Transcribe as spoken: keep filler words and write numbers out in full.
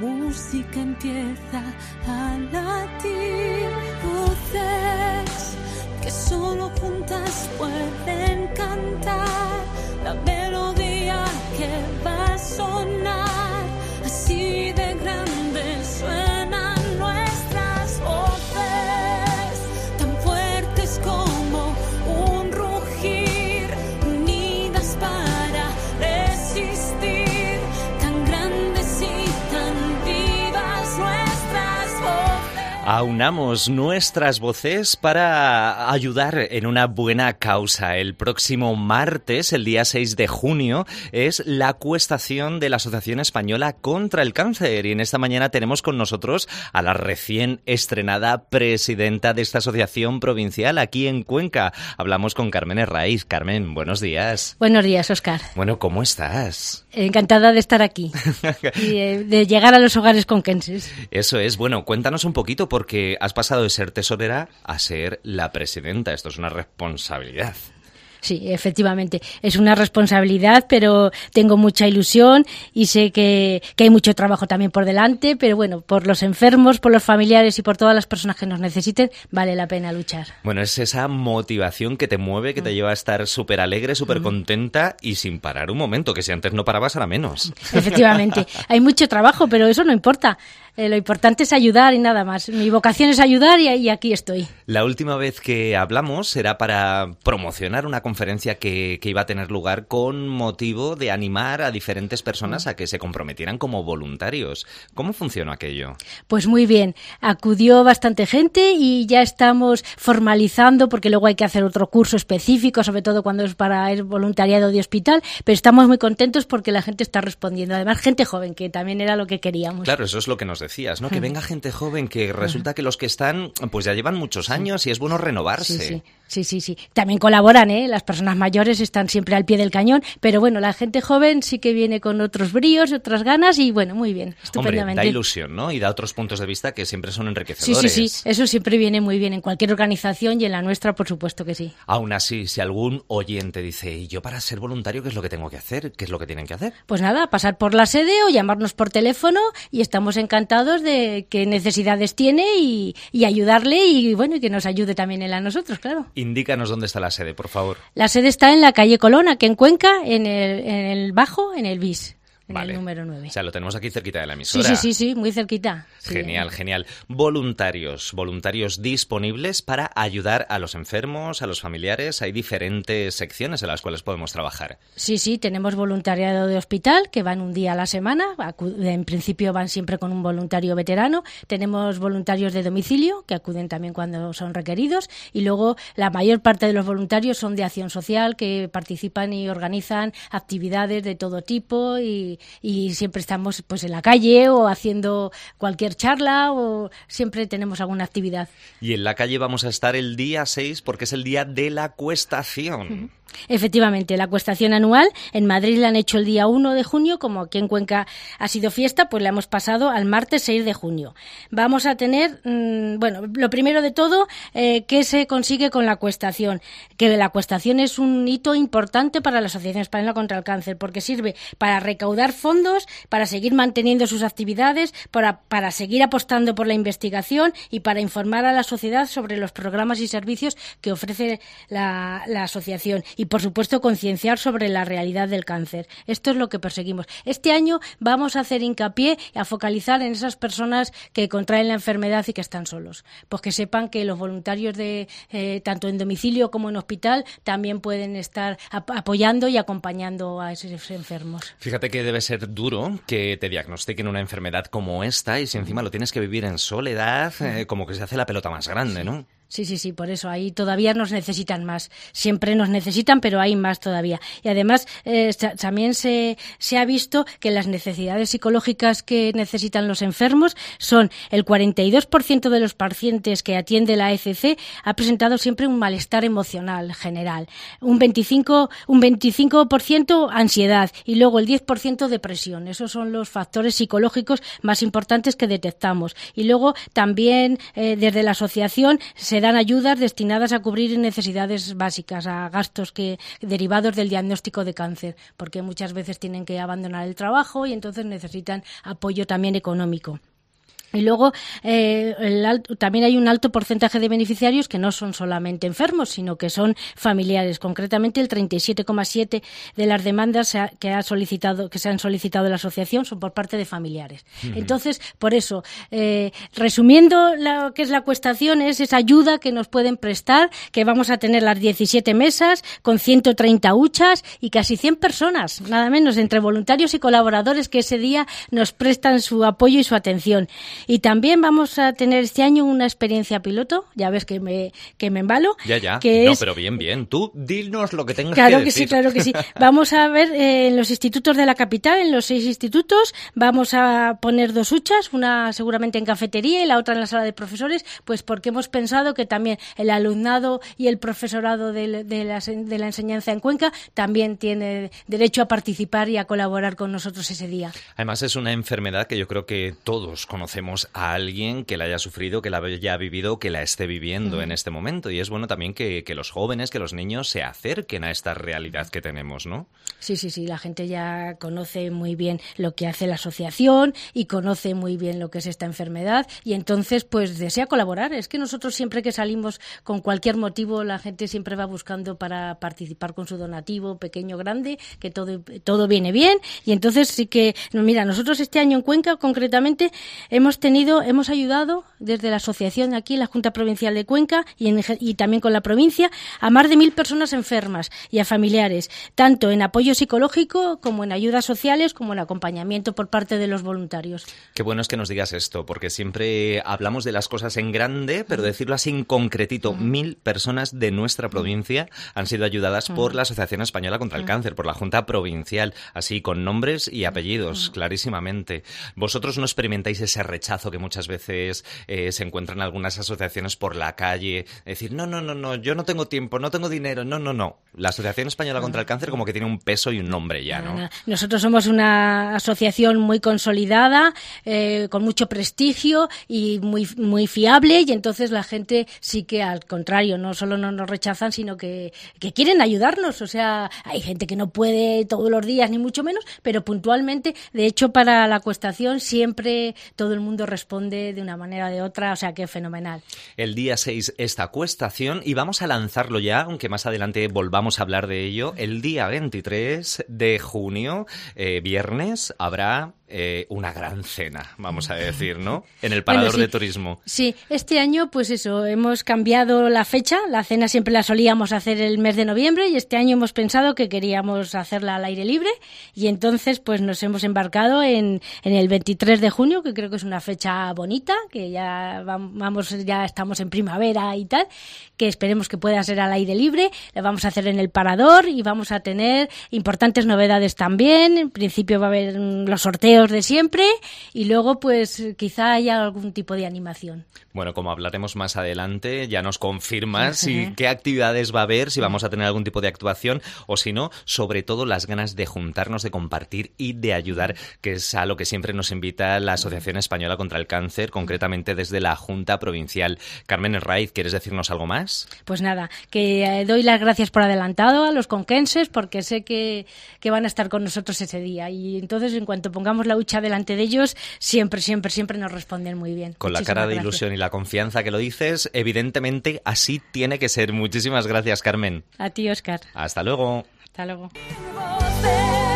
música empieza a latir. Voces que solo juntas pueden cantar la melodía que va a sonar. Así de grande suenan nuestras voces, tan fuertes como un rugir, unidas para resistir, tan grandes y tan vivas nuestras voces. Aunamos nuestras voces para ayudar en una buena causa. El próximo martes, el día seis de junio, es la acuestación de la Asociación Española contra el Cáncer. Y en esta mañana tenemos con nosotros a la recién estrenada presidenta de esta asociación provincial aquí en Cuenca. Hablamos con Carmen Herraiz. Carmen, buenos días. Buenos días, Óscar. Bueno, ¿cómo estás? Encantada de estar aquí y de, de llegar a los hogares conquenses. Eso es. Bueno, cuéntanos un poquito, porque has pasado de ser tesorera a ser la presidenta. Esto es una responsabilidad. Sí, efectivamente, es una responsabilidad, pero tengo mucha ilusión y sé que, que hay mucho trabajo también por delante, pero bueno, por los enfermos, por los familiares y por todas las personas que nos necesiten, vale la pena luchar. Bueno, es esa motivación que te mueve, que mm. te lleva a estar súper alegre, súper mm. contenta y sin parar un momento, que si antes no parabas, ahora menos. Efectivamente, hay mucho trabajo, pero eso no importa. Eh, lo importante es ayudar y nada más. Mi vocación es ayudar y, y aquí estoy. La última vez que hablamos era para promocionar una conferencia que, que iba a tener lugar con motivo de animar a diferentes personas a que se comprometieran como voluntarios. ¿Cómo funcionó aquello? Pues muy bien. Acudió bastante gente y ya estamos formalizando, porque luego hay que hacer otro curso específico, sobre todo cuando es para el voluntariado de hospital, pero estamos muy contentos porque la gente está respondiendo. Además, gente joven, que también era lo que queríamos. Claro, eso es lo que nos decías, ¿no? Que venga gente joven, que resulta que los que están, pues ya llevan muchos años y es bueno renovarse. Sí, sí, sí, sí, sí. También colaboran, ¿eh? Las personas mayores están siempre al pie del cañón, pero bueno, la gente joven sí que viene con otros bríos, otras ganas y bueno, muy bien, estupendamente. Hombre, da ilusión, ¿no? Y da otros puntos de vista que siempre son enriquecedores. Sí, sí, sí, eso siempre viene muy bien en cualquier organización y en la nuestra, por supuesto que sí. Aún así, si algún oyente dice, ¿y yo para ser voluntario qué es lo que tengo que hacer? ¿Qué es lo que tienen que hacer? Pues nada, pasar por la sede o llamarnos por teléfono y estamos encantados de qué necesidades tiene y, y ayudarle y bueno, y que nos ayude también él a nosotros, claro. Indícanos dónde está la sede, por favor. La sede está en la calle Colón, aquí en Cuenca, en el, en el Bajo, en el bis. En vale. El número nueve. O sea, lo tenemos aquí cerquita de la emisora. Sí, sí, sí, sí, muy cerquita. Genial, sí. genial. Voluntarios, voluntarios disponibles para ayudar a los enfermos, a los familiares. Hay diferentes secciones en las cuales podemos trabajar. Sí, sí, tenemos voluntariado de hospital, que van un día a la semana. En principio van siempre con un voluntario veterano. Tenemos voluntarios de domicilio, que acuden también cuando son requeridos. Y luego la mayor parte de los voluntarios son de acción social, que participan y organizan actividades de todo tipo y y siempre estamos pues en la calle o haciendo cualquier charla o siempre tenemos alguna actividad. Y en la calle vamos a estar el día seis porque es el día de la acuestación. Uh-huh. Efectivamente, la acuestación anual en Madrid la han hecho el día uno de junio, como aquí en Cuenca ha sido fiesta, pues la hemos pasado al martes seis de junio. Vamos a tener, mmm, bueno, lo primero de todo, eh, ¿qué se consigue con la acuestación? Que la acuestación es un hito importante para la Asociación Española contra el Cáncer, porque sirve para recaudar fondos, para seguir manteniendo sus actividades, para, para seguir apostando por la investigación y para informar a la sociedad sobre los programas y servicios que ofrece la, la asociación. Y, por supuesto, concienciar sobre la realidad del cáncer. Esto es lo que perseguimos. Este año vamos a hacer hincapié y a focalizar en esas personas que contraen la enfermedad y que están solos. Pues que sepan que los voluntarios de eh, tanto en domicilio como en hospital también pueden estar ap- apoyando y acompañando a esos enfermos. Fíjate que debe ser duro que te diagnostiquen una enfermedad como esta y si encima lo tienes que vivir en soledad, eh, como que se hace la pelota más grande, sí. ¿no? Sí, sí, sí, por eso ahí todavía nos necesitan más. Siempre nos necesitan, pero hay más todavía. Y además eh, también se, se ha visto que las necesidades psicológicas que necesitan los enfermos son el cuarenta y dos por ciento de los pacientes que atiende la A C C ha presentado siempre un malestar emocional general, un veinticinco, un veinticinco por ciento ansiedad y luego el diez por ciento depresión. Esos son los factores psicológicos más importantes que detectamos. Y luego también eh, desde la asociación se dan ayudas destinadas a cubrir necesidades básicas, a gastos que derivados del diagnóstico de cáncer, porque muchas veces tienen que abandonar el trabajo y entonces necesitan apoyo también económico. Y luego eh, el alto, también hay un alto porcentaje de beneficiarios que no son solamente enfermos, sino que son familiares. Concretamente, el treinta y siete coma siete por ciento de las demandas que ha solicitado, que se han solicitado de la asociación son por parte de familiares. Uh-huh. Entonces, por eso, eh, resumiendo lo que es la acuestación, es esa ayuda que nos pueden prestar, que vamos a tener las diecisiete mesas con ciento treinta huchas y casi cien personas, nada menos, entre voluntarios y colaboradores que ese día nos prestan su apoyo y su atención. Y también vamos a tener este año una experiencia piloto, ya ves que me que me embalo. Ya, ya, que no, es... pero bien, bien, tú dinos lo que tengas claro que decir. Claro que sí, claro que sí. Vamos a ver eh, en los institutos de la capital, en los seis institutos, vamos a poner dos huchas, una seguramente en cafetería y la otra en la sala de profesores, pues porque hemos pensado que también el alumnado y el profesorado de, de, la, de la enseñanza en Cuenca también tiene derecho a participar y a colaborar con nosotros ese día. Además es una enfermedad que yo creo que todos conocemos a alguien que la haya sufrido, que la haya vivido, que la esté viviendo mm. en este momento. Y es bueno también que, que los jóvenes, que los niños se acerquen a esta realidad que tenemos, ¿no? Sí, sí, sí. La gente ya conoce muy bien lo que hace la asociación y conoce muy bien lo que es esta enfermedad y entonces pues desea colaborar. Es que nosotros siempre que salimos con cualquier motivo, la gente siempre va buscando para participar con su donativo, pequeño, grande, que todo, todo viene bien. Y entonces sí que, no, mira, nosotros este año en Cuenca concretamente hemos tenido, hemos ayudado desde la asociación aquí, la Junta Provincial de Cuenca y, en, y también con la provincia, a más de mil personas enfermas y a familiares, tanto en apoyo psicológico como en ayudas sociales, como en acompañamiento por parte de los voluntarios. Qué bueno es que nos digas esto, porque siempre hablamos de las cosas en grande, pero decirlo así en concretito, mm. mil personas de nuestra provincia han sido ayudadas mm. por la Asociación Española contra el mm. Cáncer, por la Junta Provincial, así con nombres y apellidos, mm. clarísimamente. Vosotros no experimentáis ese rechazo que muchas veces eh, se encuentran algunas asociaciones por la calle, decir, no, no, no, no, yo no tengo tiempo, no tengo dinero, no, no, no. La Asociación Española contra el Cáncer como que tiene un peso y un nombre ya, ¿no? Nosotros somos una asociación muy consolidada, eh, con mucho prestigio y muy, muy fiable, y entonces la gente sí que al contrario, no solo no nos rechazan, sino que, que quieren ayudarnos. O sea, hay gente que no puede todos los días, ni mucho menos, pero puntualmente, de hecho, para la acuestación siempre todo el mundo responde de una manera o de otra, o sea que fenomenal. El día seis esta acuestación y vamos a lanzarlo ya, aunque más adelante volvamos a hablar de ello. El día veintitrés de junio, eh, viernes, habrá eh, una gran cena, vamos a decir, ¿no? En el Parador bueno, sí, de Turismo. Sí, este año pues eso, hemos cambiado la fecha, la cena siempre la solíamos hacer el mes de noviembre y este año hemos pensado que queríamos hacerla al aire libre y entonces pues nos hemos embarcado en, en el veintitrés de junio, que creo que es una fecha bonita, que ya vamos, ya estamos en primavera y tal, que esperemos que pueda ser al aire libre. La vamos a hacer en el Parador y vamos a tener importantes novedades también. En principio va a haber los sorteos de siempre y luego pues quizá haya algún tipo de animación. Bueno, como hablaremos más adelante, ya nos confirmas sí, si, qué actividades va a haber, si vamos a tener algún tipo de actuación o si no, sobre todo las ganas de juntarnos, de compartir y de ayudar, que es a lo que siempre nos invita la Asociación Española contra el Cáncer, concretamente desde la Junta Provincial. Carmen Herraiz, ¿quieres decirnos algo más? Pues nada, que doy las gracias por adelantado a los conquenses porque sé que, que van a estar con nosotros ese día y entonces en cuanto pongamos la hucha delante de ellos, siempre, siempre, siempre nos responden muy bien. Con Muchísimas la cara de gracias. Ilusión y la confianza que lo dices, evidentemente así tiene que ser. Muchísimas gracias, Carmen. A ti, Óscar. Hasta luego. Hasta luego.